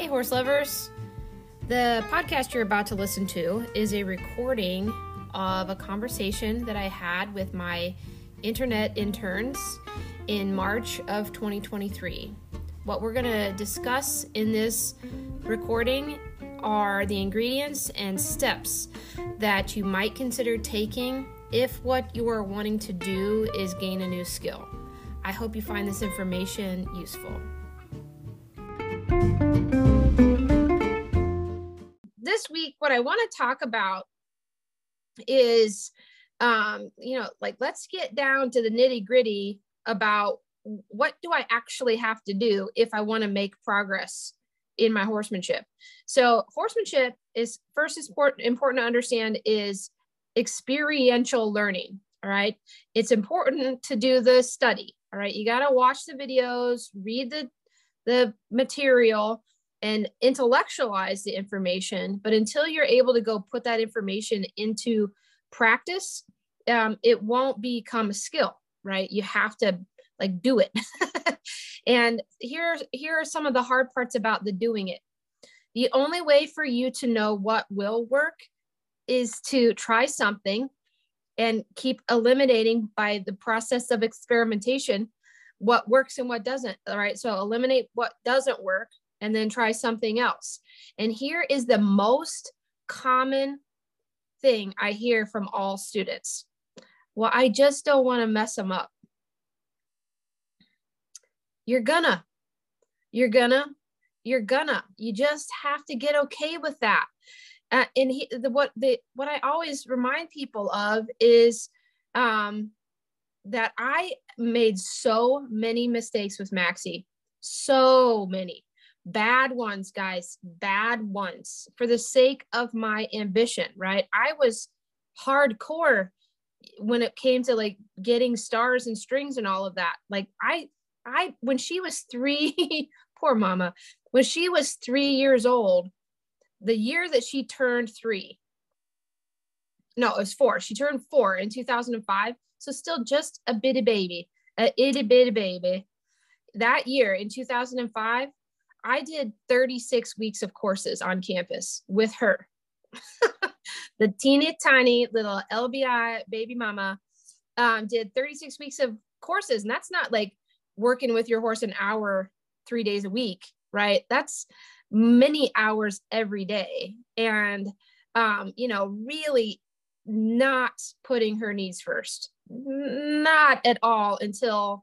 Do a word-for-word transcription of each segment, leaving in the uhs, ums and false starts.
horse lovers. The podcast you're about to listen to is a recording of a conversation that I had with my internet interns in March of twenty twenty-three. What we're going to discuss in this recording are the ingredients and steps that you might consider taking if what you are wanting to do is gain a new skill. I hope you find this information useful. This week, what I want to talk about is, um, you know, like, let's get down to the nitty gritty about what do I actually have to do if I want to make progress in my horsemanship. So horsemanship is first is important, important to understand is experiential learning. All right. It's important to do the study. All right. You got to watch the videos, read the, the material, and intellectualize the information. But until you're able to go put that information into practice, um, it won't become a skill, right? You have to like do it. And here, here are some of the hard parts about the doing it. The only way for you to know what will work is to try something and keep eliminating by the process of experimentation what works and what doesn't. All right. So eliminate what doesn't work and then try something else. And here is the most common thing I hear from all students. Well, I just don't want to mess them up. You're gonna, you're gonna, you're gonna, you just have to get okay with that. Uh, and he, the, what the, what I always remind people of is um, that I made so many mistakes with Maxie, so many. Bad ones, guys, bad ones for the sake of my ambition, right? I was hardcore when it came to like getting stars and strings and all of that. Like I, I, when she was three, poor mama, when she was three years old, the year that she turned three, no, it was four. She turned four in two thousand five. So still just a bitty baby, a itty bitty baby. That year in two thousand five, I did thirty-six weeks of courses on campus with her. The teeny tiny little L B I baby mama um, did thirty-six weeks of courses. And that's not like working with your horse an hour, three days a week, right? That's many hours every day. And, um, you know, really not putting her needs first, not at all until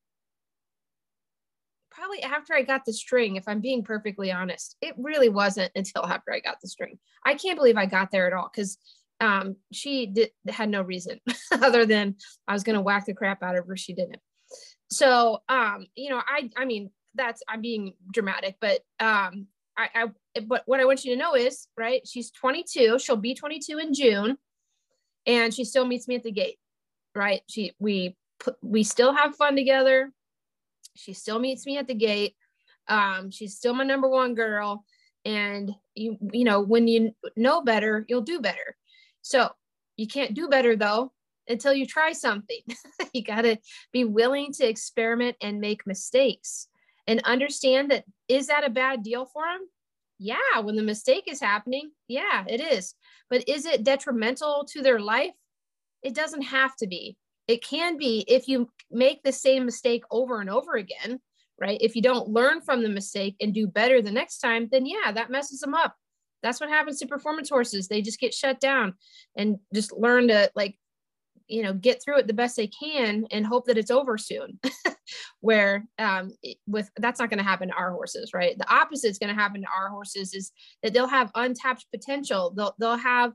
probably after I got the string, if I'm being perfectly honest. It really wasn't until after I got the string. I can't believe I got there at all because um, she did, had no reason other than I was going to whack the crap out of her. She didn't. So, um, you know, I, I mean, that's, I'm being dramatic, but um, I, I, but what I want you to know is, right, she's twenty-two, she'll be twenty-two in June, and she still meets me at the gate, right? She, we, we still have fun together. She still meets me at the gate. Um, she's still my number one girl. And you, you know, when you know better, you'll do better. So you can't do better though, until you try something. You got to be willing to experiment and make mistakes and understand that, is that a bad deal for them? Yeah. When the mistake is happening, yeah, it is. But is it detrimental to their life? It doesn't have to be. It can be if you make the same mistake over and over again, right? If you don't learn from the mistake and do better the next time, then yeah, that messes them up. That's what happens to performance horses. They just get shut down and just learn to like, you know, get through it the best they can and hope that it's over soon. Where um, with that's not going to happen to our horses, right? The opposite is going to happen to our horses is that they'll have untapped potential. They'll they'll have,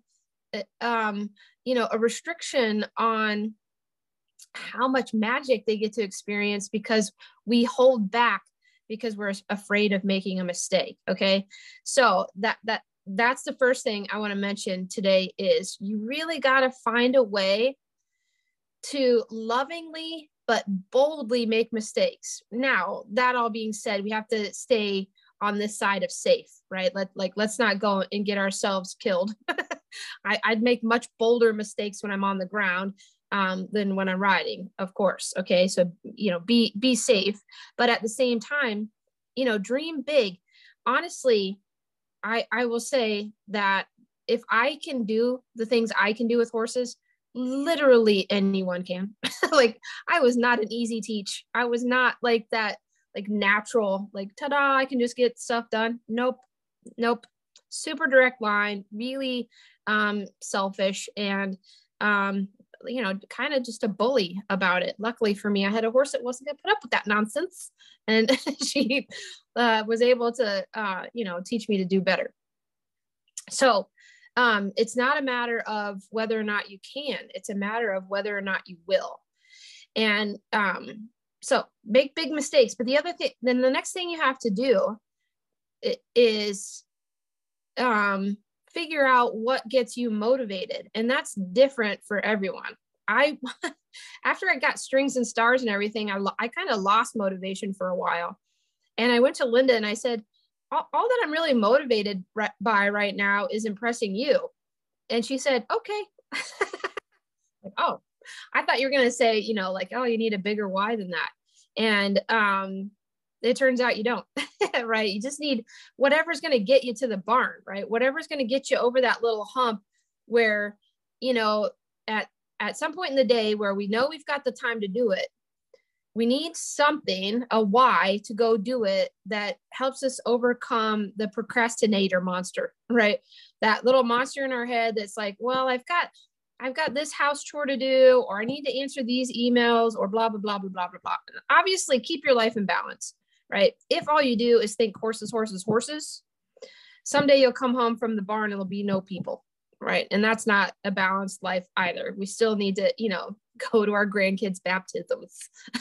um, you know, a restriction on how much magic they get to experience because we hold back because we're afraid of making a mistake. Okay. So that, that, that's the first thing I want to mention today is you really got to find a way to lovingly, but boldly make mistakes. Now, that all being said, we have to stay on this side of safe, right? Let, like, let's not go and get ourselves killed. I, I'd make much bolder mistakes when I'm on the ground um, than when I'm riding, of course. Okay. So, you know, be, be safe, but at the same time, you know, dream big. honestly, I, I will say that if I can do the things I can do with horses, literally anyone can. Like, I was not an easy teach. I was not like that, like natural, like, ta-da, I can just get stuff done. Nope. Nope. Super direct line, really um, selfish, and, um, you know, kind of just a bully about it. Luckily for me, I had a horse that wasn't going to put up with that nonsense. And she uh, was able to, uh, you know, teach me to do better. So um, it's not a matter of whether or not you can, it's a matter of whether or not you will. And um, so make big mistakes. But the other thing, then the next thing you have to do is um, figure out what gets you motivated. And that's different for everyone. I, after I got strings and stars and everything, I, I kind of lost motivation for a while. And I went to Linda and I said, all, all that I'm really motivated right, by right now is impressing you. And she said, okay. Like, oh, I thought you were going to say, you know, like, oh, you need a bigger why than that. And um, it turns out you don't, right? You just need whatever's going to get you to the barn, right? Whatever's going to get you over that little hump where, you know, at, at some point in the day where we know we've got the time to do it, we need something, a why to go do it that helps us overcome the procrastinator monster, right? That little monster in our head that's like, well, I've got, I've got this house chore to do, or I need to answer these emails, or blah, blah, blah, blah, blah, blah, blah. Obviously, keep your life in balance, right? If all you do is think horses, horses, horses, someday you'll come home from the barn and there'll be no people, right? And that's not a balanced life either. We still need to, you know, go to our grandkids' baptisms,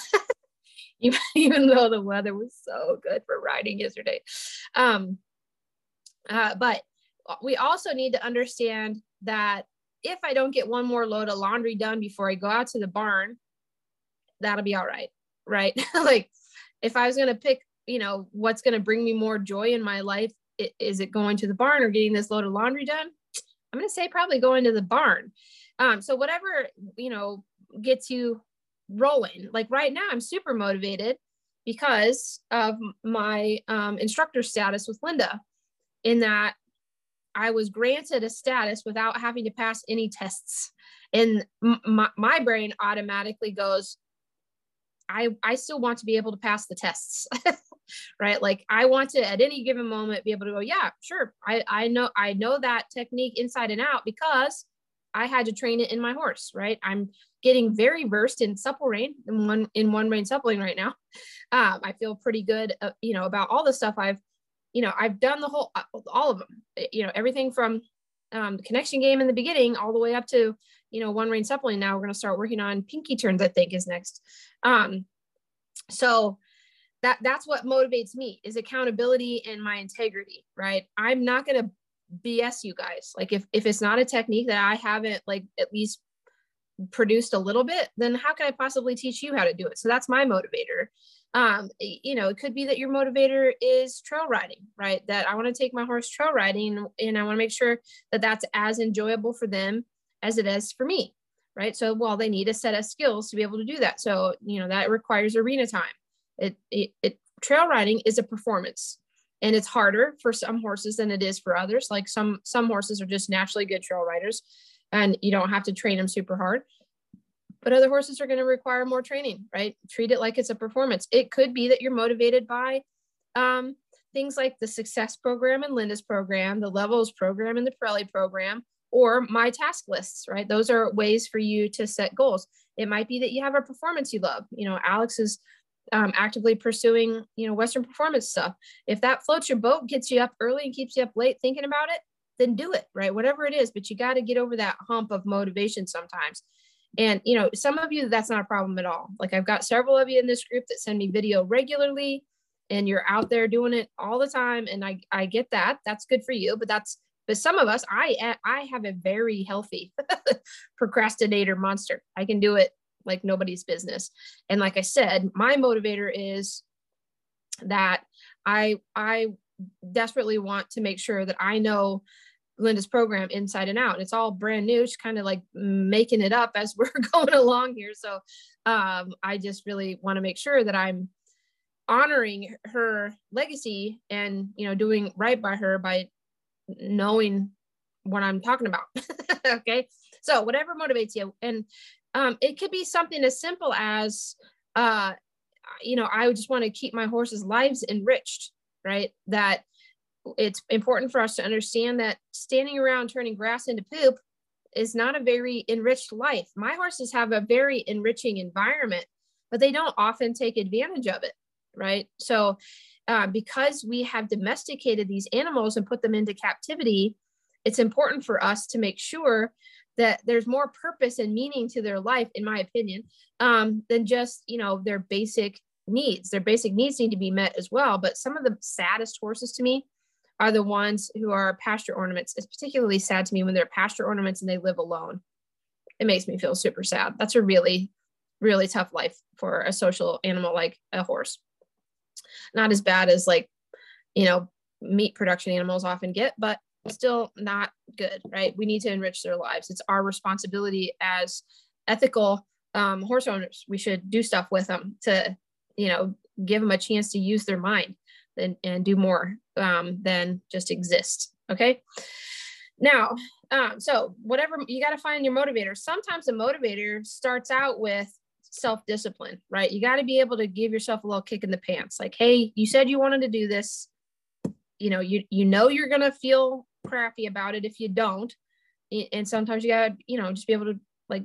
even, even though the weather was so good for riding yesterday. Um, uh, but we also need to understand that if I don't get one more load of laundry done before I go out to the barn, that'll be all right, right? Like, if I was going to pick, you know, what's going to bring me more joy in my life, it, is it going to the barn or getting this load of laundry done? I'm going to say probably going to the barn. Um, so whatever, you know, gets you rolling. Like right now, I'm super motivated because of my um, instructor status with Linda, in that I was granted a status without having to pass any tests. And my, my brain automatically goes, I, I still want to be able to pass the tests, right? Like, I want to, at any given moment, be able to go, yeah, sure. I, I know, I know that technique inside and out because I had to train it in my horse, right? I'm getting very versed in supple rein, in one, in one rein suppling right now. Um, I feel pretty good, uh, you know, about all the stuff I've, you know, I've done the whole, all of them, you know, everything from um, the connection game in the beginning, all the way up to, you know, one rein suppling. Now we're going to start working on pinky turns, I think is next. Um, so that that's what motivates me, is accountability and my integrity, right? I'm not going to B S you guys. Like, if, if it's not a technique that I haven't like at least produced a little bit, then how can I possibly teach you how to do it? So that's my motivator. Um, you know, it could be that your motivator is trail riding, right? That I want to take my horse trail riding and I want to make sure that that's as enjoyable for them as it is for me, right? So, well, they need a set of skills to be able to do that. So, you know, that requires arena time. It, it, it trail riding is a performance, and it's harder for some horses than it is for others. Like some, some horses are just naturally good trail riders and you don't have to train them super hard. But other horses are going to require more training, right? Treat it like it's a performance. It could be that you're motivated by um, things like the Success program and Linda's program, the Levels program and the Pirelli program, or my task lists, right? Those are ways for you to set goals. It might be that you have a performance you love. You know, Alex is um, actively pursuing, you know, Western performance stuff. If that floats your boat, gets you up early and keeps you up late thinking about it, then do it, right? Whatever it is, but you got to get over that hump of motivation sometimes. And, you know, some of you, that's not a problem at all. Like, I've got several of you in this group that send me video regularly and you're out there doing it all the time. And I, I get that. That's good for you. But that's, but some of us, I, I have a very healthy procrastinator monster. I can do it like nobody's business. And like I said, my motivator is that I, I desperately want to make sure that I know Linda's program inside and out. It's all brand new. She's kind of like making it up as we're going along here. So um, I just really want to make sure that I'm honoring her legacy and, you know, doing right by her by knowing what I'm talking about. Okay. So whatever motivates you. And um, it could be something as simple as, uh, you know, I just want to keep my horses' lives enriched, right? That it's important for us to understand that standing around turning grass into poop is not a very enriched life. My horses have a very enriching environment, but they don't often take advantage of it, right? So uh, because we have domesticated these animals and put them into captivity, it's important for us to make sure that there's more purpose and meaning to their life, in my opinion, um, than just, you know, their basic needs. Their basic needs need to be met as well. But some of the saddest horses to me are the ones who are pasture ornaments. It's particularly sad to me when they're pasture ornaments and they live alone. It makes me feel super sad. That's a really, really tough life for a social animal like a horse. Not as bad as, like, you know, meat production animals often get, but still not good, right? We need to enrich their lives. It's our responsibility as ethical um, horse owners. We should do stuff with them to, you know, give them a chance to use their mind and, and do more um, than just exist. Okay. Now, um, so whatever, you got to find your motivator. Sometimes the motivator starts out with self-discipline, right? You got to be able to give yourself a little kick in the pants. Like, hey, you said you wanted to do this. You know, you, you know, you're going to feel crappy about it if you don't. And sometimes you got to, you know, just be able to, like,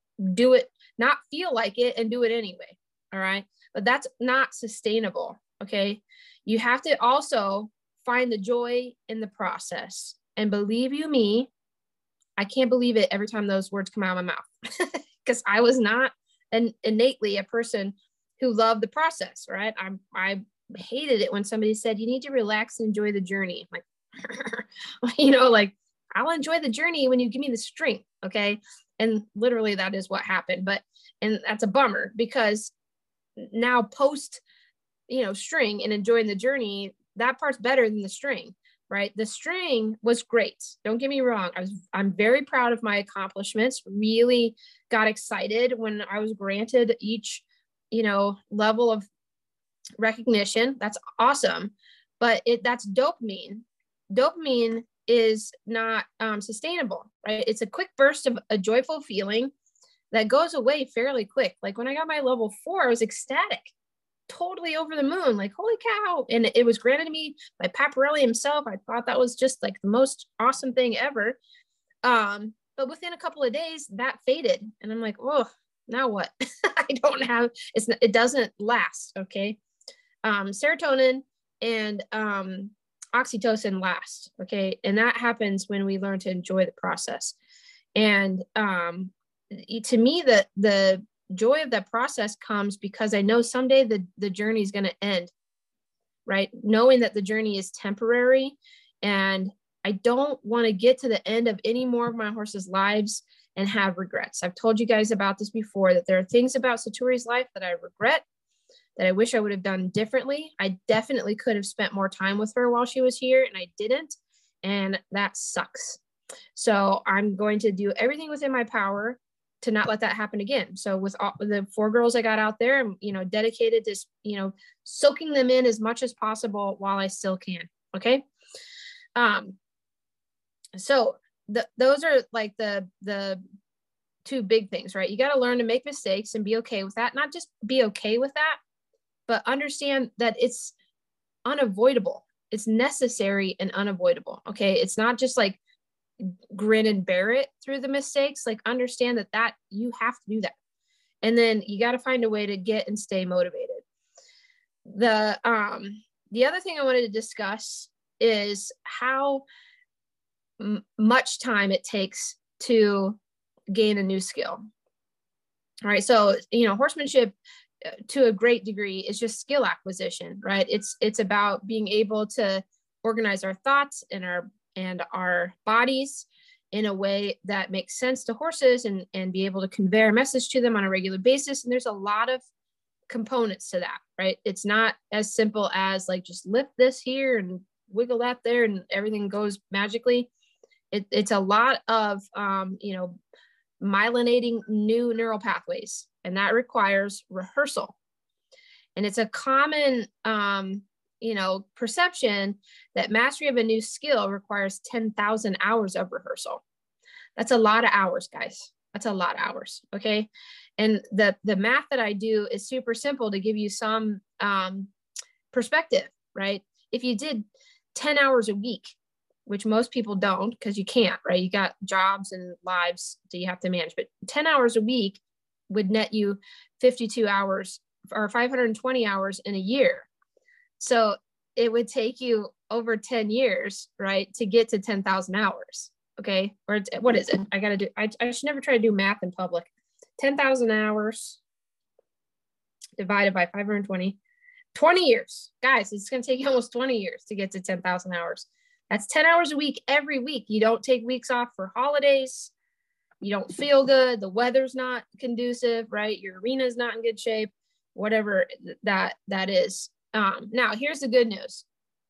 do it, not feel like it and do it anyway. All right. But that's not sustainable. Okay. You have to also find the joy in the process. And believe you me, I can't believe it every time those words come out of my mouth, because I was not an innately a person who loved the process, right? I I hated it when somebody said, you need to relax and enjoy the journey. I'm like, you know, like, I'll enjoy the journey when you give me the string. Okay. And literally that is what happened. But, and that's a bummer, because now post, you know, string and enjoying the journey, that part's better than the string, right? The string was great. Don't get me wrong. I was, I'm very proud of my accomplishments. Really got excited when I was granted each, you know, level of recognition. That's awesome. But it, that's dopamine. Dopamine is not um, sustainable, right? It's a quick burst of a joyful feeling that goes away fairly quick. Like when I got my level four, I was ecstatic, totally over the moon, like, holy cow. And it was granted to me by Paparelli himself. I thought that was just like the most awesome thing ever. Um, but within a couple of days that faded. And I'm like, oh, now what? I don't have, it's, it doesn't last. Okay. Um, serotonin and um, oxytocin last. Okay. And that happens when we learn to enjoy the process. And um, to me, the, the joy of that process comes because I know someday the, the journey is going to end, right? Knowing that the journey is temporary, and I don't want to get to the end of any more of my horses' lives and have regrets. I've told you guys about this before, that there are things about Saturi's life that I regret, that I wish I would have done differently. I definitely could have spent more time with her while she was here, and I didn't. And that sucks. So I'm going to do everything within my power to not let that happen again. So with all the four girls I got out there, I'm, you know, dedicated to, you know, soaking them in as much as possible while I still can. Okay. Um, so the, those are like the, the two big things, right? You got to learn to make mistakes and be okay with that. Not just be okay with that, but understand that it's unavoidable. It's necessary and unavoidable. Okay. It's not just like grin and bear it through the mistakes. Like, understand that that you have to do that. And then you got to find a way to get and stay motivated. The, um, the other thing I wanted to discuss is how m- much time it takes to gain a new skill. All right. So, you know, horsemanship to a great degree is just skill acquisition, right? It's, it's about being able to organize our thoughts and our, and our bodies in a way that makes sense to horses, and, and be able to convey a message to them on a regular basis. And there's a lot of components to that, right? It's not as simple as like, just lift this here and wiggle that there and everything goes magically. It, it's a lot of, um, you know, myelinating new neural pathways, and that requires rehearsal. And it's a common, um, you know, perception that mastery of a new skill requires ten thousand hours of rehearsal. That's a lot of hours, guys. That's a lot of hours. Okay. And the, the math that I do is super simple to give you some um, perspective, right? If you did ten hours a week, which most people don't, because you can't, right? You got jobs and lives that you have to manage, but ten hours a week would net you fifty-two hours or five hundred twenty hours in a year. So it would take you over ten years, right, to get to ten thousand hours. Okay. Or what is it? I got to do, I, I should never try to do math in public. ten thousand hours divided by five hundred twenty, twenty years. Guys, it's going to take you almost twenty years to get to ten thousand hours. That's ten hours a week, every week. You don't take weeks off for holidays. You don't feel good. The weather's not conducive, right? Your arena's not in good shape, whatever that, that is. Um, now, here's the good news.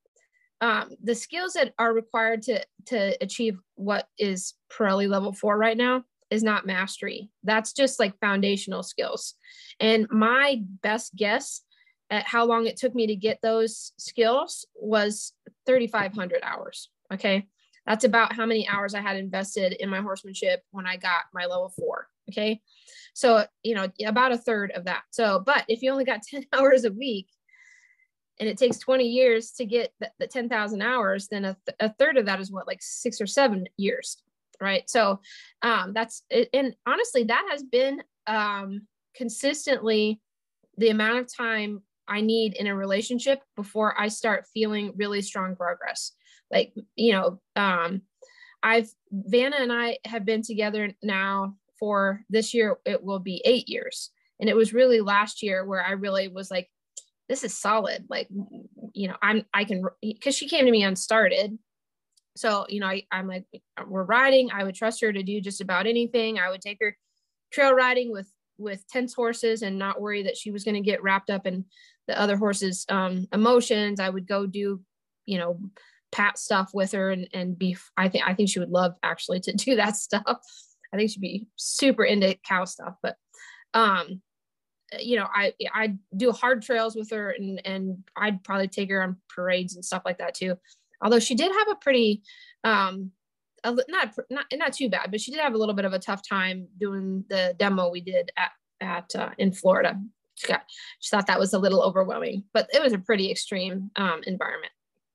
Um, the skills that are required to, to achieve what is Pirelli level four right now is not mastery. That's just like foundational skills. And my best guess at how long it took me to get those skills was thirty-five hundred hours. Okay. That's about how many hours I had invested in my horsemanship when I got my level four. Okay. So, you know, about a third of that. So, but if you only got ten hours a week and it takes twenty years to get the, the ten thousand hours, then a, th- a third of that is what, like six or seven years. Right. So um, that's it. And honestly, that has been um, consistently the amount of time I need in a relationship before I start feeling really strong progress. Like, you know, um, I've, Vanna and I have been together now for this year, it will be eight years. And it was really last year where I really was like, this is solid. Like, you know, I'm, I can, cause she came to me unstarted. So, you know, I, I'm like, we're riding. I would trust her to do just about anything. I would take her trail riding with, with tense horses and not worry that she was going to get wrapped up in the other horses' um, emotions. I would go do, you know, pat stuff with her and, and be, I think, I think she would love actually to do that stuff. I think she'd be super into cow stuff, but, um, you know, I, I do hard trails with her and, and I'd probably take her on parades and stuff like that too. Although she did have a pretty, um, a, not, not, not too bad, but she did have a little bit of a tough time doing the demo we did at, at, uh, in Florida. She got, she thought that was a little overwhelming, but it was a pretty extreme, um, environment,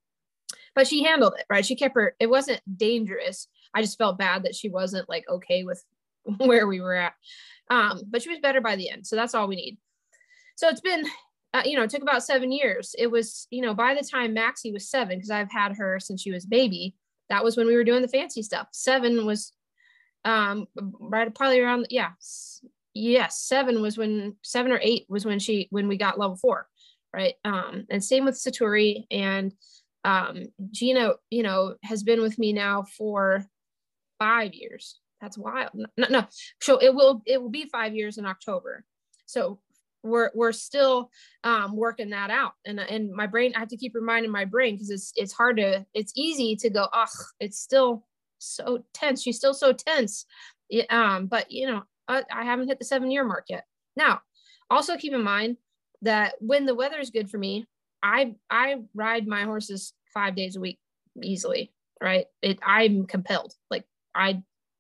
but she handled it, right? She kept her, it wasn't dangerous. I just felt bad that she wasn't like, okay with where we were at. Um, but she was better by the end. So that's all we need. So it's been, uh, you know, it took about seven years. It was, you know, by the time Maxie was seven, because I've had her since she was baby, that was when we were doing the fancy stuff. Seven was um, right, probably around, yeah. Yes. Seven was when, seven or eight was when she, when we got level four. Right. Um, and same with Satori, and um, Gina, you know, has been with me now for five years. That's wild. No, no. So it will, it will be five years in October. So we're, we're still um, working that out. And, and my brain, I have to keep reminding my brain, because it's, it's hard to, it's easy to go, oh, it's still so tense. She's still so tense. It, um, but you know, I, I haven't hit the seven year mark yet. Now, also keep in mind that when the weather is good for me, I, I ride my horses five days a week easily, right? It, I'm compelled. Like I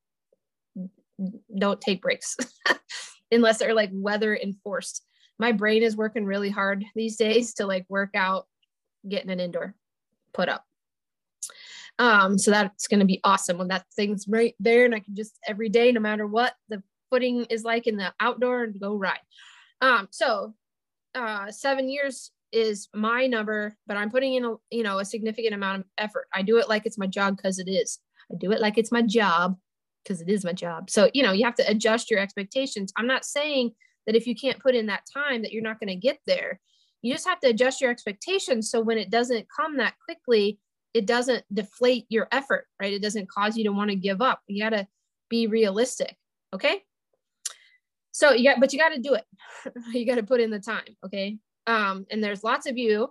don't take breaks unless they're like weather enforced. My brain is working really hard these days to like work out, getting an indoor put up. Um, so that's going to be awesome when that thing's right there and I can just every day, no matter what the footing is like in the outdoor, and go ride. Um, so uh, seven years is my number, but I'm putting in a, you know, a significant amount of effort. I do it like it's my job, because it is. I do it like it's my job, because it is my job. So, you know, you have to adjust your expectations. I'm not saying that if you can't put in that time that you're not going to get there. You just have to adjust your expectations. So when it doesn't come that quickly, it doesn't deflate your effort, right? It doesn't cause you to want to give up. You got to be realistic. Okay. So you got, but you got to do it. You got to put in the time. Okay. Um, and there's lots of you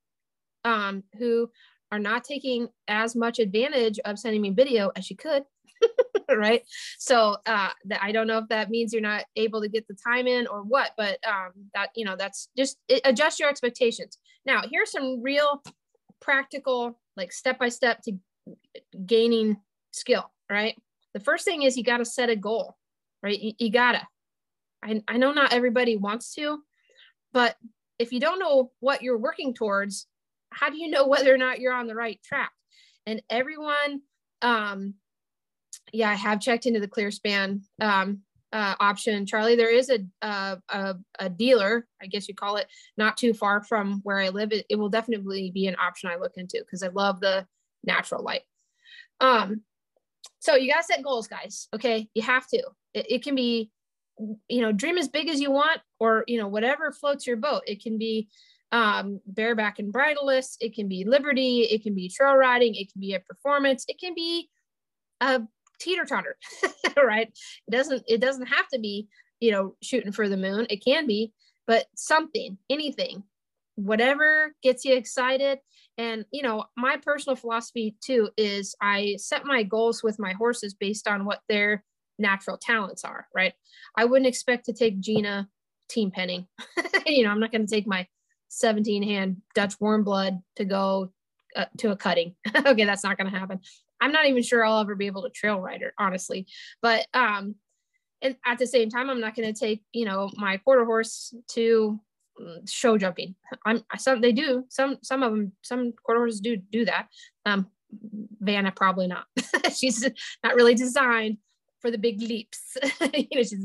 um, who are not taking as much advantage of sending me video as you could. right? So uh, that I don't know if that means you're not able to get the time in or what, but um, that, you know, that's just it, adjust your expectations. Now, here's some real practical, like step-by-step to gaining skill, right? The first thing is you got to set a goal, right? You, you gotta, I, I know not everybody wants to, but if you don't know what you're working towards, how do you know whether or not you're on the right track? And everyone, um, yeah, I have checked into the ClearSpan um, uh, option, Charlie. There is a, uh, a a dealer, I guess you call it, not too far from where I live. It, it will definitely be an option I look into because I love the natural light. Um, so you gotta set goals, guys. Okay, you have to. It, it can be, you know, dream as big as you want, or you know, whatever floats your boat. It can be um, bareback and bridleless. It can be liberty. It can be trail riding. It can be a performance. It can be a teeter-totter, right? It doesn't, it doesn't have to be, you know, shooting for the moon. It can be, but something, anything, whatever gets you excited. And, you know, my personal philosophy too is I set my goals with my horses based on what their natural talents are, right? I wouldn't expect to take Gina team penning. You know, I'm not going to take my seventeen hand Dutch warm blood to go uh, to a cutting. Okay, that's not going to happen. I'm not even sure I'll ever be able to trail ride her, honestly. But um, and at the same time, I'm not going to take, you know, my quarter horse to show jumping. I'm some they do some some of them some quarter horses do do that. Um, Vanna probably not. She's not really designed for the big leaps. You know, she's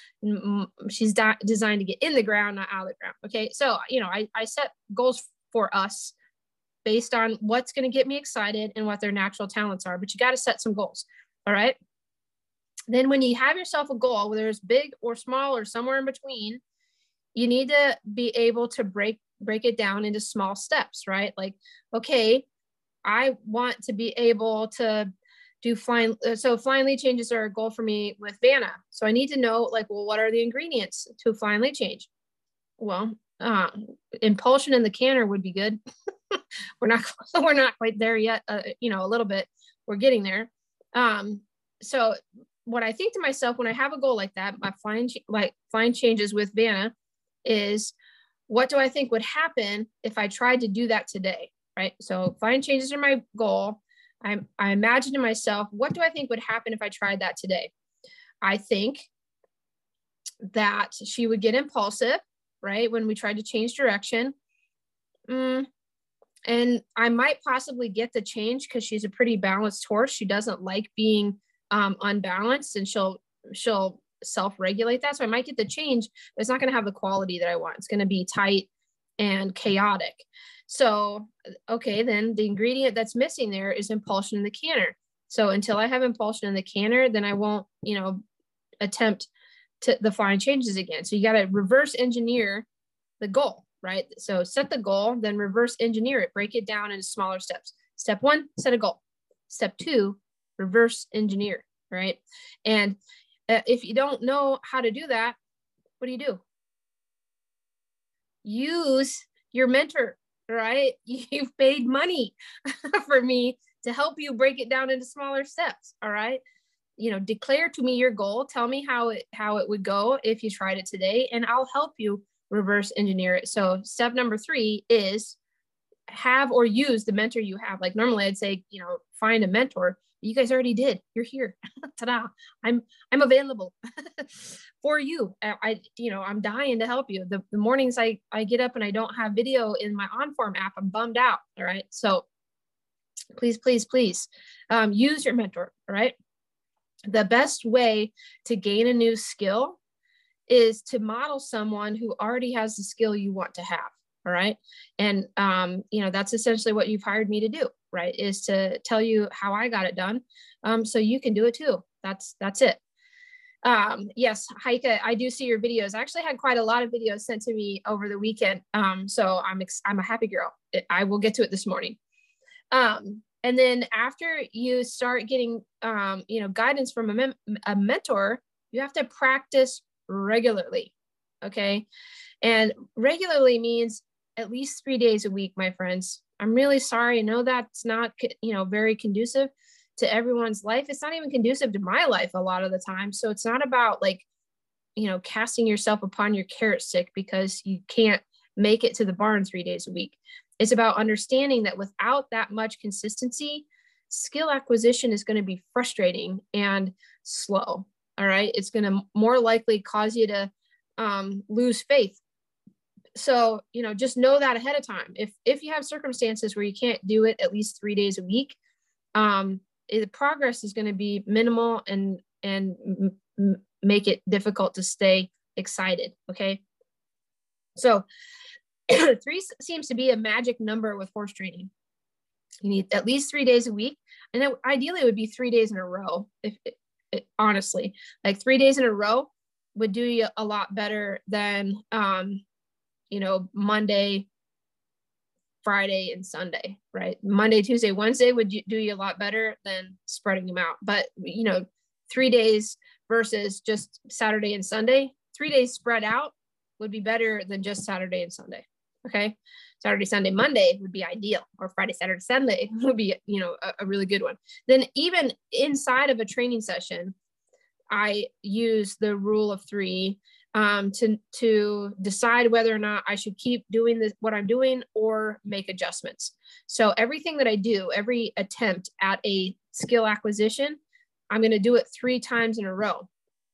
she's di- designed to get in the ground, not out of the ground. Okay, so you know, I I set goals for us based on what's going to get me excited and what their natural talents are. But you got to set some goals. All right. Then when you have yourself a goal, whether it's big or small or somewhere in between, you need to be able to break break it down into small steps, right? Like, okay, I want to be able to do flying. So flying lead changes are a goal for me with Vanna. So I need to know, like, well, what are the ingredients to a flying lead change? Well, uh, impulsion in the canter would be good. we're not we're not quite there yet. Uh, you know, a little bit. We're getting there. Um, so what I think to myself when I have a goal like that, my flying like flying changes with Vanna, is what do I think would happen if I tried to do that today, right? So flying changes are my goal. I I imagine to myself, what do I think would happen if I tried that today? I think that she would get impulsive, right? When we tried to change direction. Mm, and I might possibly get the change because she's a pretty balanced horse. She doesn't like being um, unbalanced, and she'll she'll self-regulate that. So I might get the change, but it's not going to have the quality that I want. It's going to be tight and chaotic. So, okay, then the ingredient that's missing there is impulsion in the canter. So until I have impulsion in the canter, then I won't, you know, attempt to the flying changes again. So you got to reverse engineer the goal, right? So set the goal, then reverse engineer it, break it down into smaller steps. Step one, set a goal. Step two, reverse engineer, right? And uh, if you don't know how to do that, what do you do? Use your mentor, right? You've paid money for me to help you break it down into smaller steps, all right? You know, declare to me your goal. Tell me how it how it would go if you tried it today, and I'll help you reverse engineer it. So step number three is have or use the mentor you have. Like normally I'd say, you know, find a mentor. You guys already did. You're here. Ta-da. I'm I'm available for you. I, I you know, I'm dying to help you. The, the mornings I, I get up and I don't have video in my OnForm app, I'm bummed out. All right. So please, please, please um, use your mentor. All right. The best way to gain a new skill is to model someone who already has the skill you want to have. All right. And, um, you know, that's essentially what you've hired me to do, right? Is to tell you how I got it done. Um, so you can do it too. That's, that's it. Um, yes, Heike, I do see your videos. I actually had quite a lot of videos sent to me over the weekend. Um, so I'm, ex- I'm a happy girl. I will get to it this morning. Um, and then after you start getting, um, you know, guidance from a, mem- a mentor, you have to practice regularly. Okay. And regularly means at least three days a week, my friends. I'm really sorry. I know that's not, you know, very conducive. to everyone's life. It's not even conducive to my life a lot of the time. So it's not about like, you know, casting yourself upon your carrot stick because you can't make it to the barn three days a week. It's about understanding that without that much consistency, skill acquisition is going to be frustrating and slow. All right. It's going to more likely cause you to um, lose faith. So, you know, just know that ahead of time. If, if you have circumstances where you can't do it at least three days a week, um, the progress is going to be minimal and, and m- make it difficult to stay excited. Okay. So three seems to be a magic number with horse training. You need at least three days a week. And it, ideally it would be three days in a row. If it, it, honestly, like three days in a row would do you a lot better than, um, you know, Monday, Friday, and Sunday, right? Monday, Tuesday, Wednesday would do you a lot better than spreading them out. But, you know, three days versus just Saturday and Sunday, three days spread out would be better than just Saturday and Sunday. Okay. Saturday, Sunday, Monday would be ideal, or Friday, Saturday, Sunday would be, you know, a, a really good one. Then even inside of a training session, I use the rule of three um, to, to decide whether or not I should keep doing this, what I'm doing, or make adjustments. So everything that I do, every attempt at a skill acquisition, I'm going to do it three times in a row.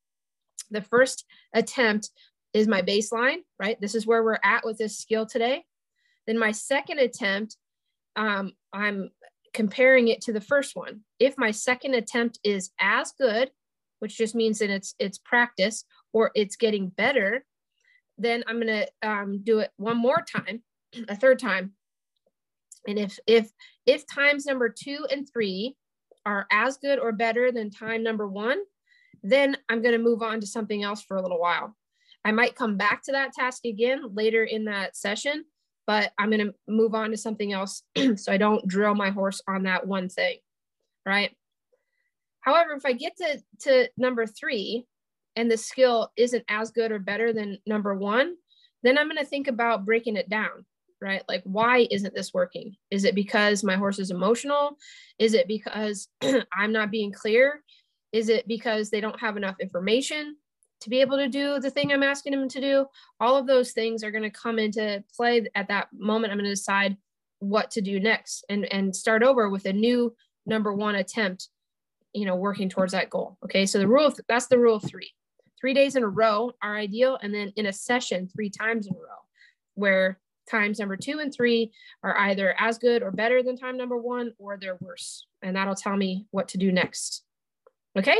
The first attempt is my baseline, right? This is where we're at with this skill today. Then my second attempt, um, I'm comparing it to the first one. If my second attempt is as good, which just means that it's it's practice or it's getting better, then I'm gonna um, do it one more time, a third time. And if if if times number two and three are as good or better than time number one, then I'm gonna move on to something else for a little while. I might come back to that task again later in that session, but I'm going to move on to something else so I don't drill my horse on that one thing, right? However, if I get to, to number three and the skill isn't as good or better than number one, then I'm going to think about breaking it down, right? Like, why isn't this working? Is it because my horse is emotional? Is it because I'm not being clear? Is it because they don't have enough information to be able to do the thing I'm asking them to do? All of those things are going to come into play at that moment. I'm going to decide what to do next and, and start over with a new number one attempt, you know, working towards that goal. Okay. So the rule of, that's the rule of three, three days in a row are ideal. And then in a session, three times in a row, where times number two and three are either as good or better than time number one, or they're worse. And that'll tell me what to do next. Okay.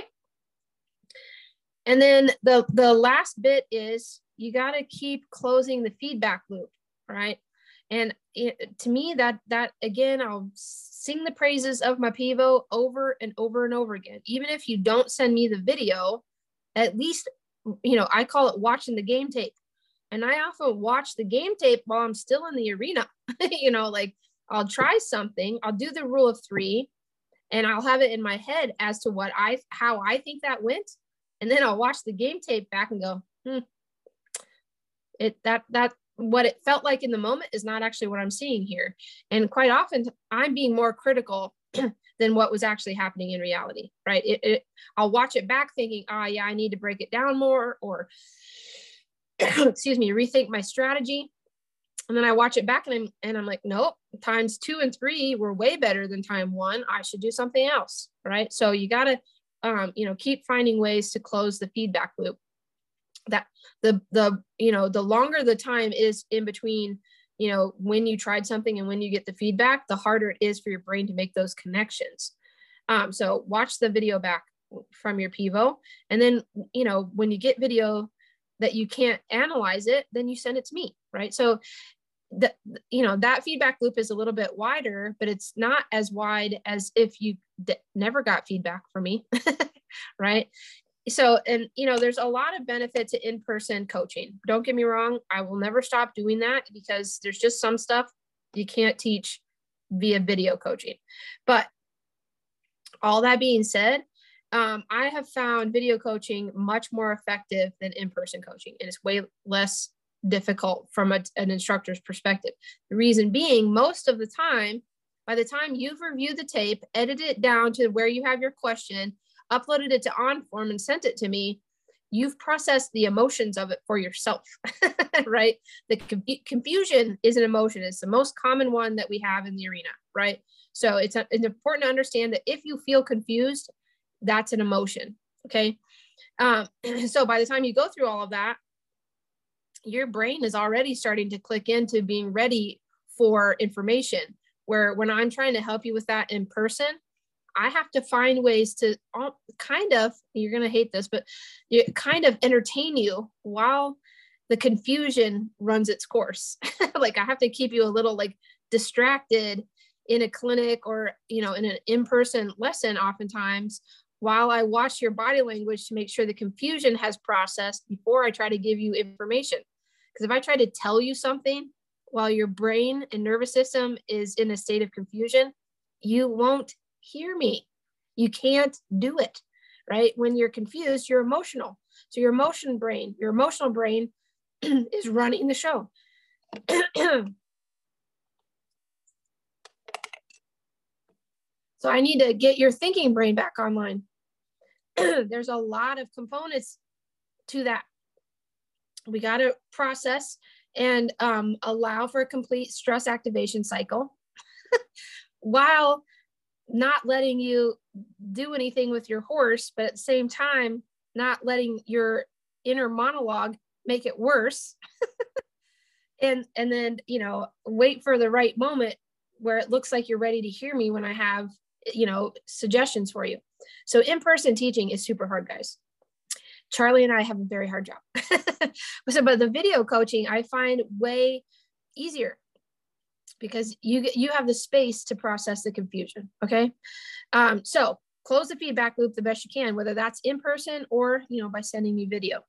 And then the, the last bit is you got to keep closing the feedback loop, right? And it, to me, that, that again, I'll sing the praises of my Pivo over and over and over again. Even if you don't send me the video, at least, you know, I call it watching the game tape. And I often watch the game tape while I'm still in the arena. You know, like I'll try something, I'll do the rule of three, and I'll have it in my head as to what I, how I think that went. And then I'll watch the game tape back and go, hmm, it, that, that, what it felt like in the moment is not actually what I'm seeing here. And quite often I'm being more critical than what was actually happening in reality, right? It, it, I'll watch it back thinking, oh yeah, I need to break it down more, or excuse me, rethink my strategy. And then I watch it back and I'm, and I'm like, nope, times two and three were way better than time one. I should do something else, right? So you got to, um, you know, keep finding ways to close the feedback loop. That the, the, you know, the longer the time is in between, you know, when you tried something and when you get the feedback, the harder it is for your brain to make those connections. Um, so watch the video back from your Pivo. And then, you know, when you get video that you can't analyze it, then you send it to me, right? So the, you know, that feedback loop is a little bit wider, but it's not as wide as if you d- never got feedback from me, right? So, and, you know, there's a lot of benefit to in-person coaching. Don't get me wrong. I will never stop doing that because there's just some stuff you can't teach via video coaching. But all that being said, um, I have found video coaching much more effective than in-person coaching. And it's way less difficult from a, an instructor's perspective. The reason being, most of the time, By the time you've reviewed the tape, edited it down to where you have your question, uploaded it to OnForm and sent it to me, you've processed the emotions of it for yourself, right? The conf- confusion is an emotion. It's the most common one that we have in the arena, right? So it's, a, it's important to understand that if you feel confused, that's an emotion, okay? Um, so by the time you go through all of that, your brain is already starting to click into being ready for information, where when I'm trying to help you with that in person, I have to find ways to kind of, you're going to hate this, but you kind of entertain you while the confusion runs its course. Like I have to keep you a little like distracted in a clinic or, you know, in an in-person lesson oftentimes, while I watch your body language to make sure the confusion has processed before I try to give you information. Because if I try to tell you something while your brain and nervous system is in a state of confusion, you won't hear me. You can't do it, right? When you're confused, you're emotional. So your emotion brain, your emotional brain is running the show. So I need to get your thinking brain back online. There's a lot of components to that. We got to process and um, allow for a complete stress activation cycle while not letting you do anything with your horse, but at the same time, not letting your inner monologue make it worse. and, and then, you know, wait for the right moment where it looks like you're ready to hear me when I have, you know, suggestions for you. So in-person teaching is super hard, guys. Charlie and I have a very hard job. So, but the video coaching I find way easier because you you have the space to process the confusion. Okay, um, so close the feedback loop the best you can, whether that's in person or you know by sending me video.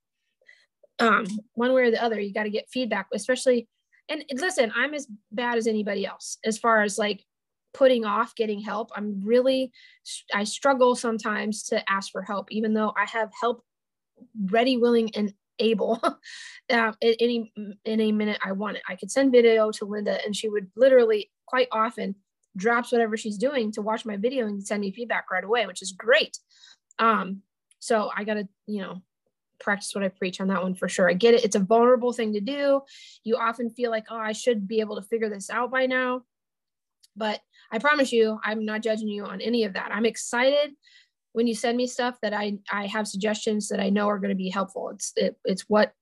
Um, one way or the other, you got to get feedback, especially. And listen, I'm as bad as anybody else as far as like putting off getting help. I'm really, I struggle sometimes to ask for help, even though I have help ready, willing, and able uh, at any any minute I want it. I could send video to Linda and she would literally quite often drops whatever she's doing to watch my video and send me feedback right away, which is great. Um, so I got to, you know, practice what I preach on that one for sure. I get it. It's a vulnerable thing to do. You often feel like, oh, I should be able to figure this out by now. But I promise you, I'm not judging you on any of that. I'm excited when you send me stuff that I, I have suggestions that I know are going to be helpful. It's, it, it's what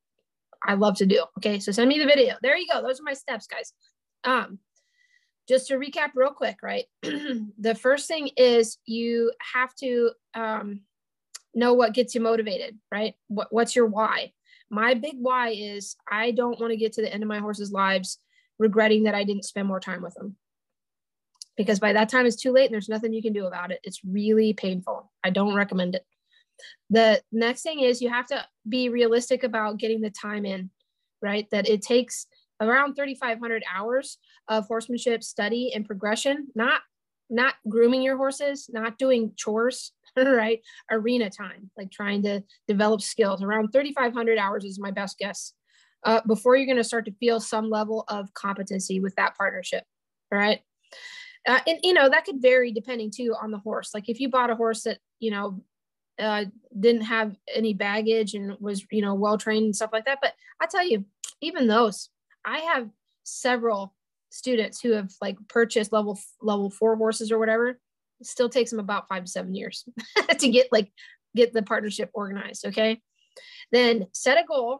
I love to do. Okay. So send me the video. There you go. Those are my steps, guys. Um, just to recap real quick, right? The first thing is you have to um, know what gets you motivated, right? What, what's your why? My big why is I don't want to get to the end of my horse's lives regretting that I didn't spend more time with them. Because by that time it's too late and there's nothing you can do about it. It's really painful. I don't recommend it. The next thing is you have to be realistic about getting the time in, right? That it takes around thirty-five hundred hours of horsemanship study and progression, not, not grooming your horses, not doing chores, right? Arena time, like trying to develop skills. Around thirty-five hundred hours is my best guess uh, before you're going to start to feel some level of competency with that partnership, right? Uh, and, you know, that could vary depending too on the horse. Like if you bought a horse that, you know, uh, didn't have any baggage and was, you know, well-trained and stuff like that. But I tell you, even those, I have several students who have like purchased level, level four horses or whatever. It still takes them about five to seven years to get like, get the partnership organized. Okay. Then set a goal,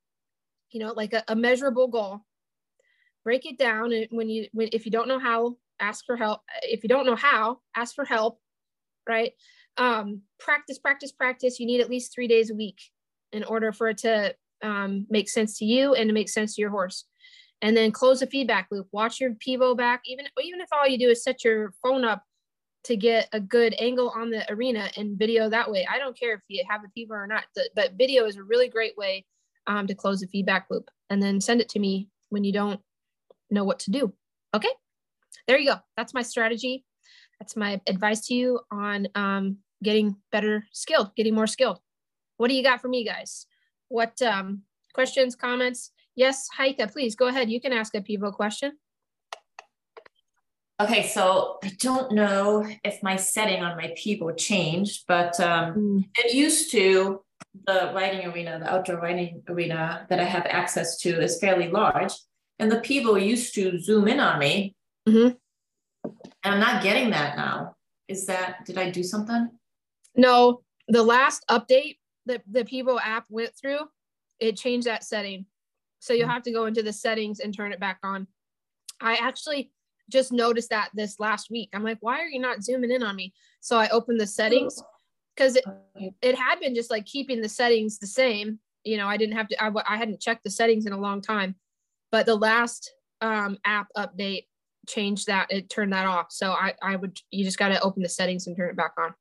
you know, like a, a measurable goal, break it down. And when you, when, if you don't know how, ask for help. If you don't know how, ask for help, right? Um, practice, practice, practice. You need at least three days a week in order for it to um, make sense to you and to make sense to your horse. And then close the feedback loop. Watch your pivo back. Even, even if all you do is set your phone up to get a good angle on the arena and video that way. I don't care if you have a pivo or not, but video is a really great way um, to close the feedback loop. And then send it to me when you don't know what to do. Okay. There you go. That's my strategy. That's my advice to you on um, getting better skilled, getting more skilled. What do you got for me, guys? What um, questions, comments? Yes, Heike, please go ahead. You can ask a pivo question. Okay, so I don't know if my setting on my Pivo changed, but um, Mm. it used to, the riding arena, the outdoor riding arena that I have access to is fairly large. And the Pivo used to zoom in on me. Mm-hmm. And I'm not getting that now. Is that, did I do something? No, the last update that the Pivo app went through, it changed that setting. So you'll have to go into the settings and turn it back on. I actually just noticed that this last week. I'm like, why are you not zooming in on me? So I opened the settings because it, it had been just like keeping the settings the same. You know, I didn't have to, I, I hadn't checked the settings in a long time, but the last um, app update changed that. It turned that off. So I, I would, you just got to open the settings and turn it back on.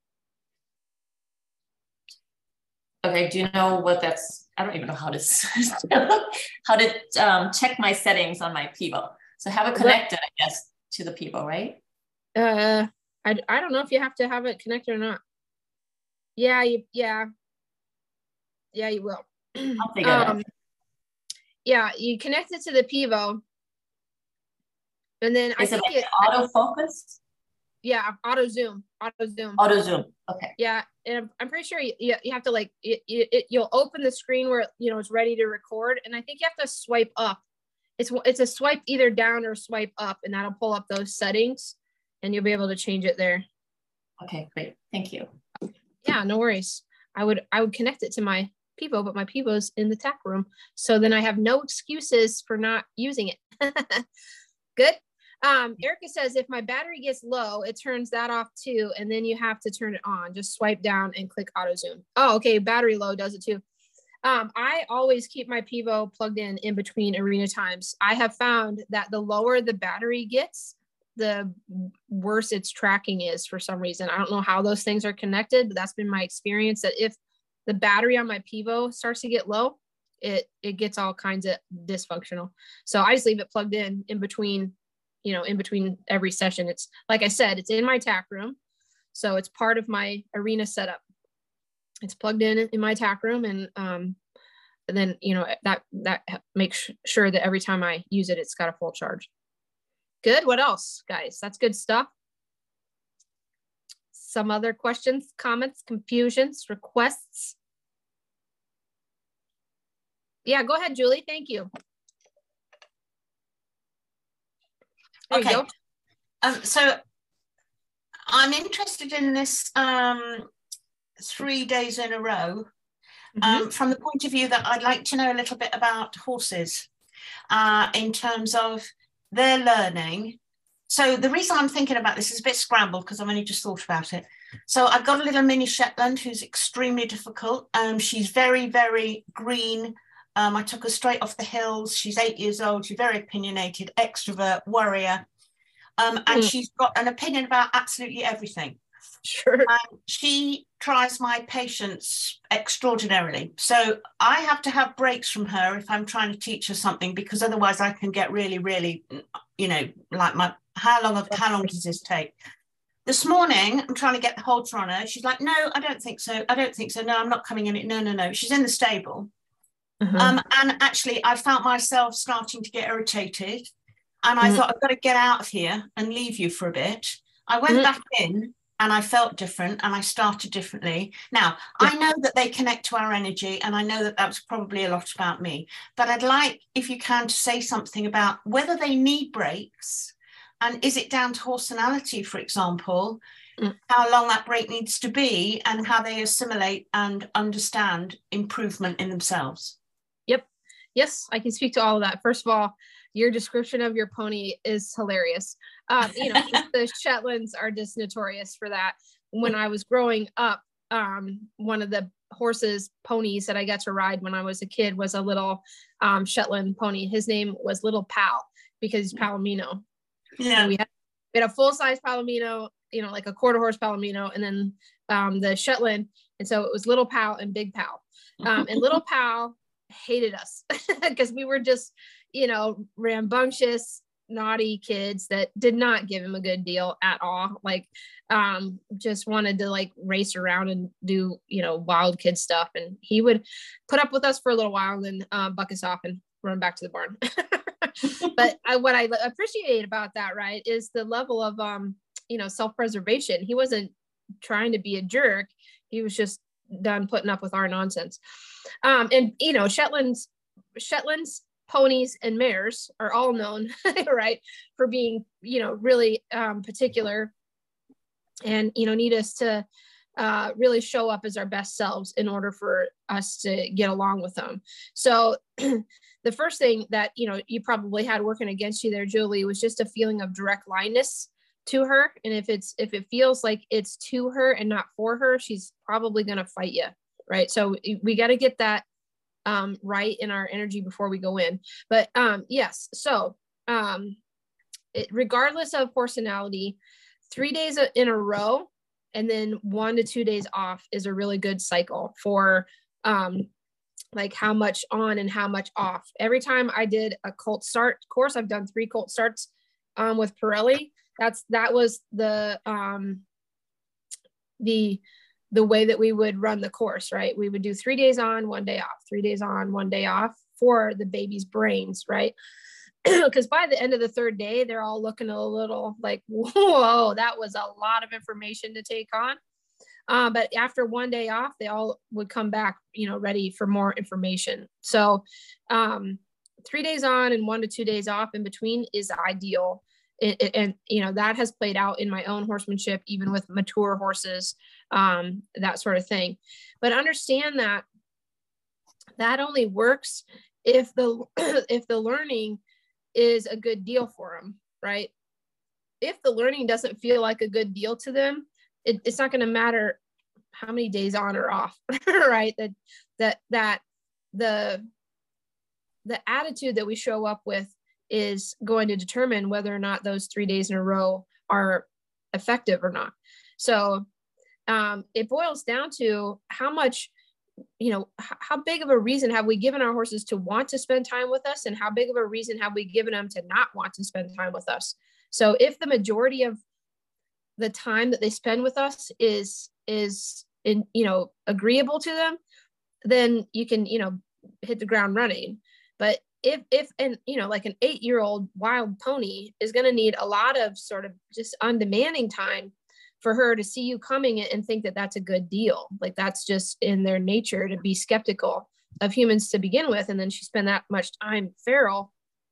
Okay, do you know what that's, I don't even know how to, how to um, check my settings on my Pivo. So have it connected, I guess, to the Pivo, right? Uh, I, I don't know if you have to have it connected or not. Yeah, you, yeah. Yeah, you will. I'll figure um, it out. Yeah, you connect it to the Pivo. And then Is I it think like it, autofocus? Yeah, auto zoom, auto zoom. Auto zoom, okay. Yeah, and I'm pretty sure you, you have to like, it, it, you'll open the screen where, you know, it's ready to record. And I think you have to swipe up. It's, it's a swipe either down or swipe up, and that'll pull up those settings and you'll be able to change it there. Okay, great. Thank you. Yeah, no worries. I would, I would connect it to my Pivo, but my Pivo's in the tack room. So then I have no excuses for not using it. Good. Um, Erica says, if my battery gets low, it turns that off too. And then you have to turn it on. Just swipe down and click auto zoom. Oh, okay. Battery low does it too. Um, I always keep my Pivo plugged in in between arena times. I have found that the lower the battery gets, the worse its tracking is for some reason. I don't know how those things are connected, but that's been my experience, that if the battery on my Pivo starts to get low, it, it gets all kinds of dysfunctional. So I just leave it plugged in in between, you know, in between every session. It's like I said, it's in my tack room. So it's part of my arena setup. It's plugged in in my tack room. And, um, and then, you know, that, that makes sure that every time I use it, it's got a full charge. Good. What else, guys? That's good stuff. Some other questions, comments, confusions, requests? Yeah, go ahead, Julie. Thank you. There okay. You go. Um, so I'm interested in this um, three days in a row mm-hmm. um, from the point of view that I'd like to know a little bit about horses uh, in terms of their learning. So the reason I'm thinking about this is a bit scrambled because I've only just thought about it. So I've got a little mini Shetland who's extremely difficult. Um, she's very, very green. Um, I took her straight off the hills. She's eight years old. She's very opinionated, extrovert, warrior. Um, and mm. she's got an opinion about absolutely everything. Sure. And she tries my patience extraordinarily. So I have to have breaks from her if I'm trying to teach her something, because otherwise I can get really, really, you know, like my, how long, how long does this take? This morning, I'm trying to get the halter on her. She's like, no, I don't think so. I don't think so. No, I'm not coming in it. No, no, no. She's in the stable. Mm-hmm. Um, and actually, I felt myself starting to get irritated. And I mm-hmm. thought, I've got to get out of here and leave you for a bit. I went mm-hmm. back in and I felt different and I started differently. Now, yeah. I know that they connect to our energy, and I know that that was probably a lot about me. But I'd like, if you can, to say something about whether they need breaks. And is it down to horsenality, for example, mm. how long that break needs to be and how they assimilate and understand improvement in themselves? Yep. Yes, I can speak to all of that. First of all, your description of your pony is hilarious. Um, you know, the Shetlands are just notorious for that. When I was growing up, um, one of the horses, ponies that I got to ride when I was a kid was a little um, Shetland pony. His name was Little Pal because he's Palomino. Yeah, so we had we had a full size Palomino, you know, like a quarter horse Palomino, and then um, the Shetland. And so it was Little Pal and Big Pal. Um, and Little Pal hated us because we were just, you know, rambunctious, naughty kids that did not give him a good deal at all. Like, um, just wanted to like race around and do, you know, wild kid stuff. And he would put up with us for a little while and then uh, buck us off and run back to the barn. But I, what I appreciate about that, right, is the level of, um, you know, self-preservation. He wasn't trying to be a jerk. He was just done putting up with our nonsense. Um, and, you know, Shetlands, Shetlands, ponies and mares are all known, right, for being, you know, really um, particular and, you know, need us to uh, really show up as our best selves in order for us to get along with them. So the first thing that, you know, you probably had working against you there, Julie, was just a feeling of direct lineness to her. And if it's, if it feels like it's to her and not for her, she's probably going to fight you. Right. So we got to get that um, right in our energy before we go in. But um, yes. So um, it, regardless of personality, three days in a row and then one to two days off is a really good cycle for um, like how much on and how much off. Every time I did a colt start course, I've done three colt starts um, with Pirelli. That's, that was the, um, the, the way that we would run the course, right? We would do three days on, one day off, three days on, one day off for the baby's brains, right? Because by the end of the third day, they're all looking a little like, whoa, that was a lot of information to take on. Uh, but after one day off, they all would come back, you know, ready for more information. So um, three days on and one to two days off in between is ideal. It, it, and, you know, that has played out in my own horsemanship, even with mature horses, um, that sort of thing. But understand that that only works if the, if the learning is a good deal for them, right? If the learning doesn't feel like a good deal to them, it, it's not going to matter how many days on or off, right? That, that, that the, the attitude that we show up with is going to determine whether or not those three days in a row are effective or not. So um, it boils down to how much, you know, h- how big of a reason have we given our horses to want to spend time with us, and how big of a reason have we given them to not want to spend time with us? So if the majority of the time that they spend with us is, is in, you know, agreeable to them, then you can, you know, hit the ground running. But if, if, and, you know, like an eight-year-old wild pony is going to need a lot of sort of just undemanding time for her to see you coming and think that that's a good deal. Like that's just in their nature to be skeptical of humans to begin with. And then she spent that much time feral.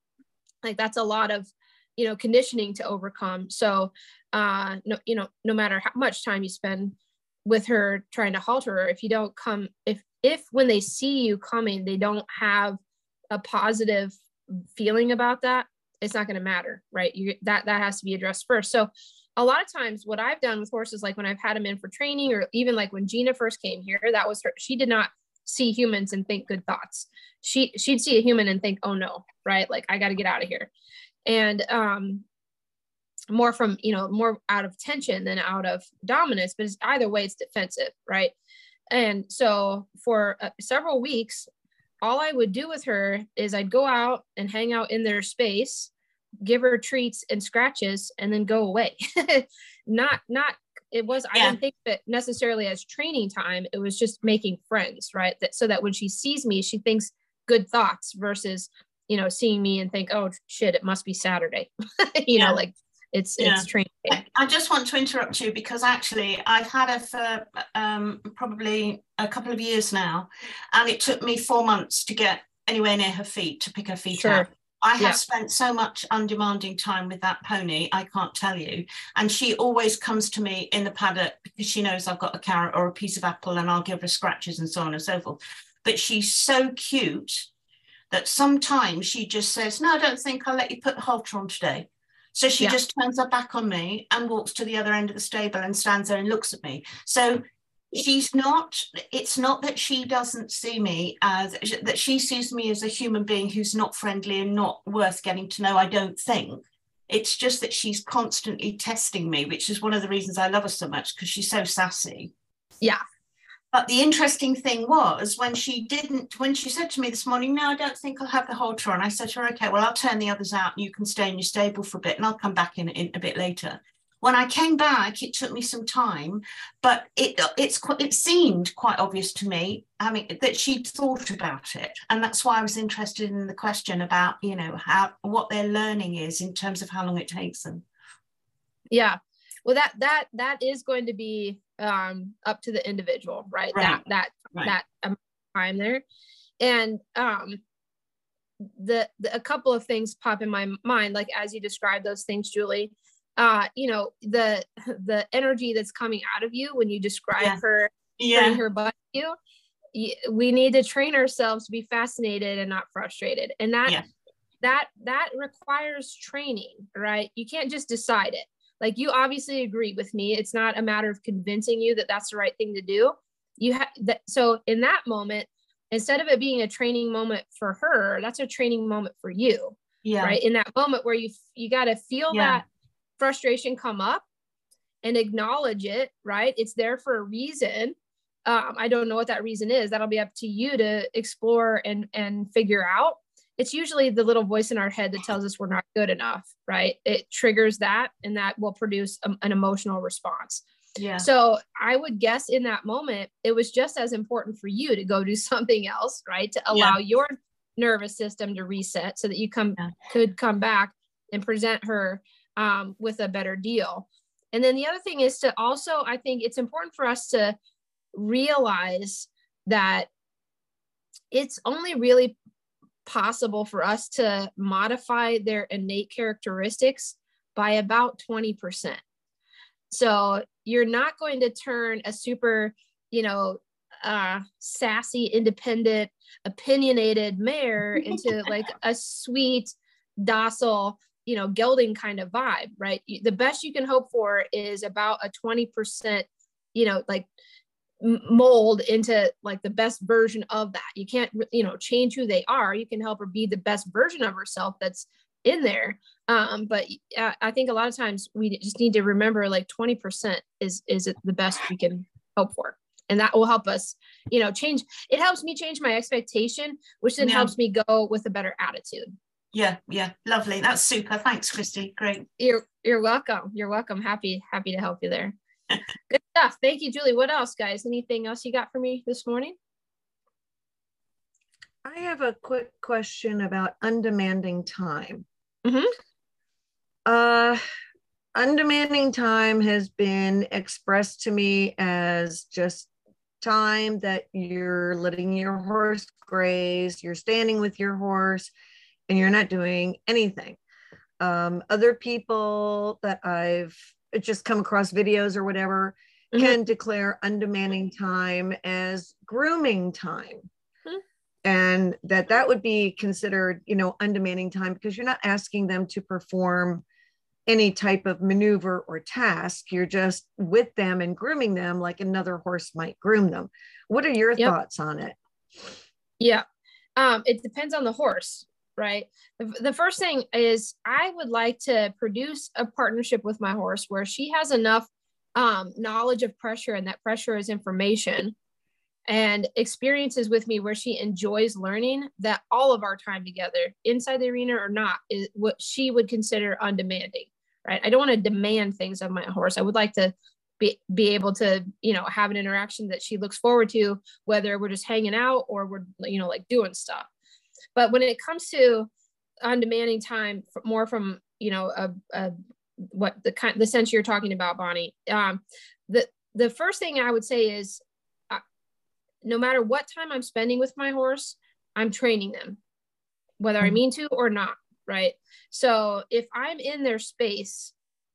Like that's a lot of, you know, conditioning to overcome. So, uh, no, you know, no matter how much time you spend with her trying to halter her, if you don't come, if, if when they see you coming, they don't have a positive feeling about that, it's not going to matter, right? You, that, that has to be addressed first. So a lot of times what I've done with horses, like when I've had them in for training, or even like when Gina first came here, that was her, she did not see humans and think good thoughts. She, she'd see a human and think, oh no, right? Like I got to get out of here. And, um, more from, you know, more out of tension than out of dominance, but it's, either way, it's defensive. Right. And so for uh, several weeks, all I would do with her is I'd go out and hang out in their space, give her treats and scratches, and then go away. not, not, it was, yeah. I didn't think of it necessarily as training time. It was just making friends, right? That, so that when she sees me, she thinks good thoughts versus, you know, seeing me and think, oh shit, it must be Saturday. you yeah. know, like it's, yeah. it's training. I just want to interrupt you because actually I've had her for um, probably a couple of years now, and it took me four months to get anywhere near her feet, to pick her feet sure. up. I have yeah. spent so much undemanding time with that pony, I can't tell you. And she always comes to me in the paddock because she knows I've got a carrot or a piece of apple, and I'll give her scratches and so on and so forth. But she's so cute that sometimes she just says, no, I don't think I'll let you put the halter on today. So she yeah. just turns her back on me and walks to the other end of the stable and stands there and looks at me. So she's not, it's not that she doesn't see me as, that she sees me as a human being who's not friendly and not worth getting to know, I don't think. It's just that she's constantly testing me, which is one of the reasons I love her so much, because she's so sassy. Yeah. But the interesting thing was when she didn't, when she said to me this morning, no, I don't think I'll have the halter on. I said to her, okay, well, I'll turn the others out and you can stay in your stable for a bit and I'll come back in, in a bit later. When I came back, it took me some time, but it it's it seemed quite obvious to me, I mean, that she'd thought about it, and that's why I was interested in the question about, you know, how what their learning is in terms of how long it takes them. Yeah, well, that that that is going to be um, up to the individual, right? Right. That that right. that amount of time there, and um, the, the a couple of things pop in my mind, like as you described those things, Julie. Uh, you know, the the energy that's coming out of you when you describe yeah. her yeah. putting her butt to you, we need to train ourselves to be fascinated and not frustrated, and that yeah. that that requires training, right? You can't just decide it. Like, you obviously agree with me. It's not a matter of convincing you that that's the right thing to do. You have that. So in that moment, instead of it being a training moment for her, that's a training moment for you. Yeah. Right. In that moment where you, you got to feel yeah. that frustration come up and acknowledge it, right? It's there for a reason. Um, I don't know what that reason is. That'll be up to you to explore and, and figure out. It's usually the little voice in our head that tells us we're not good enough, right? It triggers that, and that will produce a, an emotional response. Yeah. So I would guess in that moment, it was just as important for you to go do something else, right? To allow yeah. your nervous system to reset so that you come yeah. could come back and present her um, with a better deal. And then the other thing is to also, I think it's important for us to realize that it's only really possible for us to modify their innate characteristics by about twenty percent. So you're not going to turn a super, you know, uh, sassy, independent, opinionated mare into like a sweet, docile, you know, gelding kind of vibe, right? The best you can hope for is about a twenty percent, you know, like mold into like the best version of that. You can't, you know, change who they are. You can help her be the best version of herself that's in there. Um, but uh, I think a lot of times we just need to remember like twenty percent is, is the best we can hope for. And that will help us, you know, change. It helps me change my expectation, which then yeah. helps me go with a better attitude. Yeah. Yeah. Lovely. That's super. Thanks, Christy. Great. You're, you're welcome. You're welcome. Happy, happy to help you there. Good stuff. Thank you, Julie. What else, guys? Anything else you got for me this morning? I have a quick question about undemanding time. Mm-hmm. Uh, undemanding time has been expressed to me as just time that you're letting your horse graze, you're standing with your horse, and you're not doing anything. Um, other people that I've just come across videos or whatever mm-hmm. can declare undemanding time as grooming time. Mm-hmm. And that that would be considered, you know, undemanding time because you're not asking them to perform any type of maneuver or task. You're just with them and grooming them like another horse might groom them. What are your yep. thoughts on it? Yeah, um, it depends on the horse. Right. The, the first thing is I would like to produce a partnership with my horse where she has enough um, knowledge of pressure, and that pressure is information, and experiences with me where she enjoys learning, that all of our time together inside the arena or not is what she would consider undemanding. Right. I don't want to demand things of my horse. I would like to be, be able to, you know, have an interaction that she looks forward to, whether we're just hanging out or we're, you know, like doing stuff. But when it comes to undemanding time, more from, you know, a, a, what the kind, the sense you're talking about, Bonnie, um, the, the first thing I would say is uh, no matter what time I'm spending with my horse, I'm training them, whether I mean to or not. Right. So if I'm in their space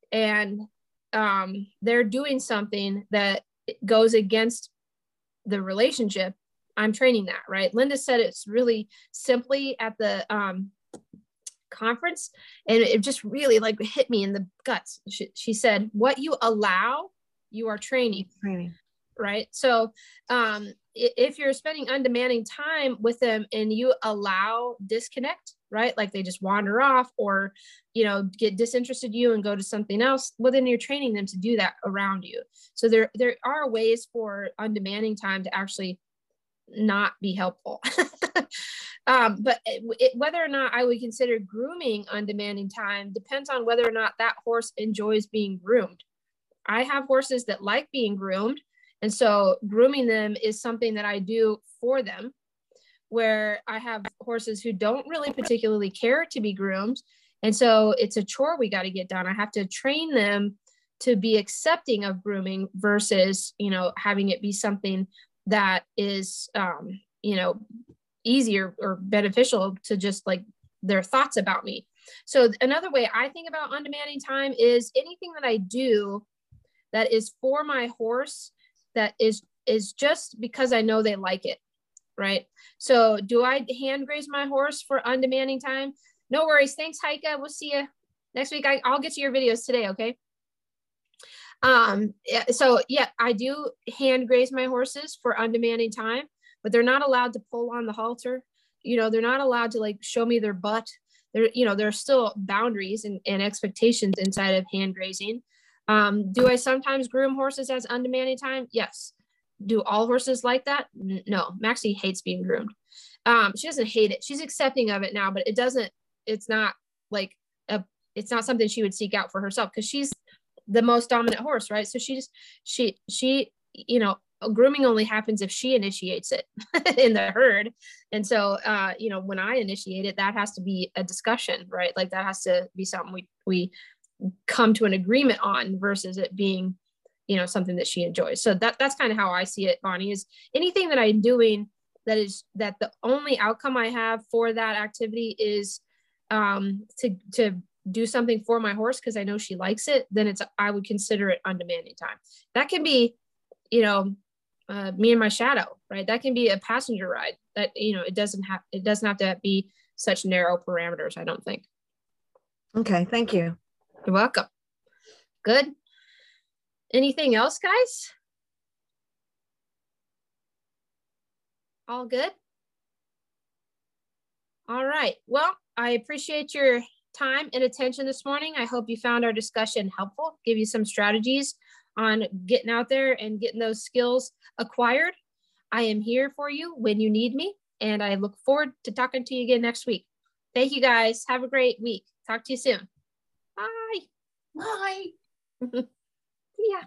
and um, they're doing something that goes against the relationship, I'm training that, right? Linda said it's really simply at the um, conference, and it just really like hit me in the guts. She, she said, what you allow, you are training. Training. Right? So um, if you're spending undemanding time with them and you allow disconnect, right? Like they just wander off or, you know, get disinterested in you and go to something else, well, then you're training them to do that around you. So there, there are ways for undemanding time to actually not be helpful. um, but it, it, whether or not I would consider grooming undemanding time depends on whether or not that horse enjoys being groomed. I have horses that like being groomed, and so grooming them is something that I do for them, where I have horses who don't really particularly care to be groomed. And so it's a chore we got to get done. I have to train them to be accepting of grooming versus, you know, having it be something that is, um, you know, easier or beneficial to just like their thoughts about me. So another way I think about undemanding time is anything that I do that is for my horse that is, is just because I know they like it. Right. So do I hand graze my horse for undemanding time? No worries. Thanks, Heike. We'll see you next week. I, I'll get to your videos today. Okay. Um, so yeah, I do hand graze my horses for undemanding time, but they're not allowed to pull on the halter. You know, they're not allowed to like show me their butt. There, you know, there are still boundaries and, and expectations inside of hand grazing. Um, do I sometimes groom horses as undemanding time? Yes. Do all horses like that? No. Maxie hates being groomed. Um, she doesn't hate it. She's accepting of it now, but it doesn't, it's not like a, it's not something she would seek out for herself because she's the most dominant horse, right? So she just, she, she, you know, grooming only happens if she initiates it in the herd. And so, uh, you know, when I initiate it, that has to be a discussion, right? Like that has to be something we, we come to an agreement on versus it being, you know, something that she enjoys. So that that's kind of how I see it, Bonnie, is anything that I'm doing that is that the only outcome I have for that activity is um, to, to do something for my horse because I know she likes it, then it's, I would consider it undemanding time. That can be, you know, uh, me and my shadow, right? That can be a passenger ride that, you know, it doesn't have, it doesn't have to be such narrow parameters, I don't think. Okay. Thank you. You're welcome. Good. Anything else, guys? All good? All right. Well, I appreciate your time and attention this morning. I hope you found our discussion helpful, give you some strategies on getting out there and getting those skills acquired. I am here for you when you need me, and I look forward to talking to you again next week. Thank you, guys. Have a great week. Talk to you soon. Bye. Bye. Yeah.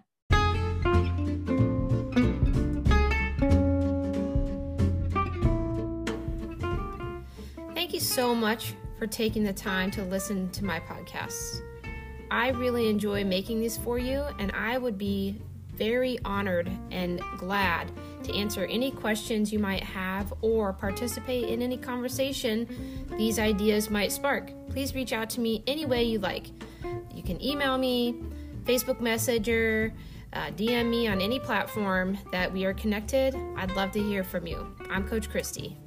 Thank you so much for taking the time to listen to my podcasts. I really enjoy making these for you, and I would be very honored and glad to answer any questions you might have or participate in any conversation these ideas might spark. Please reach out to me any way you like. You can email me, Facebook Messenger, uh, D M me on any platform that we are connected. I'd love to hear from you. I'm Coach Christy.